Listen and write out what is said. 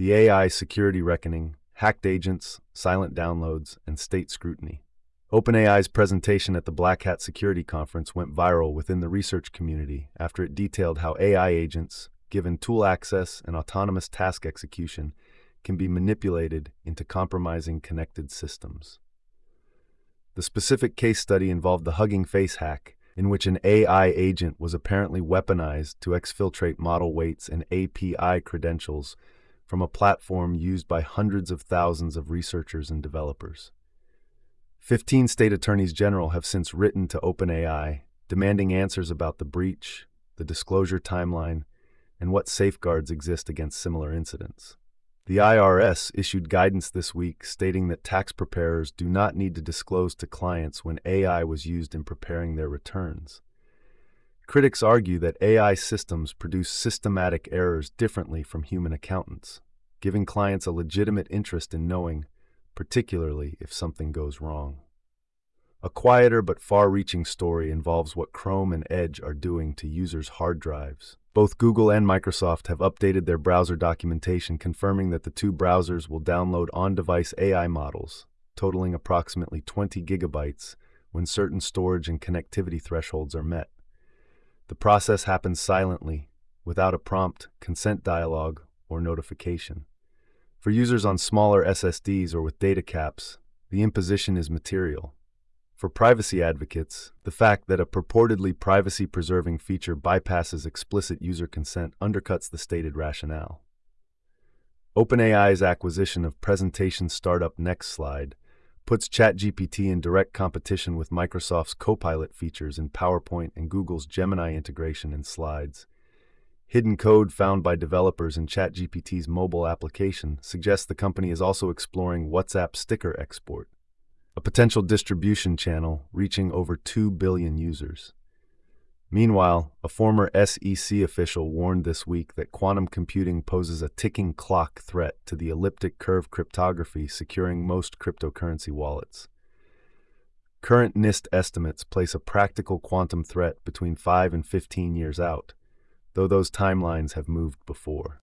The AI security reckoning, hacked agents, silent downloads, and state scrutiny. OpenAI's presentation at the Black Hat Security Conference went viral within the research community after it detailed how AI agents, given tool access and autonomous task execution, can be manipulated into compromising connected systems. The specific case study involved the Hugging Face hack, in which an AI agent was apparently weaponized to exfiltrate model weights and API credentials from a platform used by hundreds of thousands of researchers and developers. 15 state attorneys general have since written to OpenAI, demanding answers about the breach, the disclosure timeline, and what safeguards exist against similar incidents. The IRS issued guidance this week stating that tax preparers do not need to disclose to clients when AI was used in preparing their returns. Critics argue that AI systems produce systematic errors differently from human accountants, giving clients a legitimate interest in knowing, particularly if something goes wrong. A quieter but far-reaching story involves what Chrome and Edge are doing to users' hard drives. Both Google and Microsoft have updated their browser documentation confirming that the two browsers will download on-device AI models, totaling approximately 20 gigabytes when certain storage and connectivity thresholds are met. The process happens silently, without a prompt, consent dialog, or notification. For users on smaller SSDs or with data caps, the imposition is material. For privacy advocates, the fact that a purportedly privacy-preserving feature bypasses explicit user consent undercuts the stated rationale. OpenAI's acquisition of presentation startup NextSlide puts ChatGPT in direct competition with Microsoft's Copilot features in PowerPoint and Google's Gemini integration in Slides. Hidden code found by developers in ChatGPT's mobile application suggests the company is also exploring WhatsApp sticker export, a potential distribution channel reaching over 2 billion users. Meanwhile, a former SEC official warned this week that quantum computing poses a ticking clock threat to the elliptic curve cryptography securing most cryptocurrency wallets. Current NIST estimates place a practical quantum threat between 5 and 15 years out, though those timelines have moved before.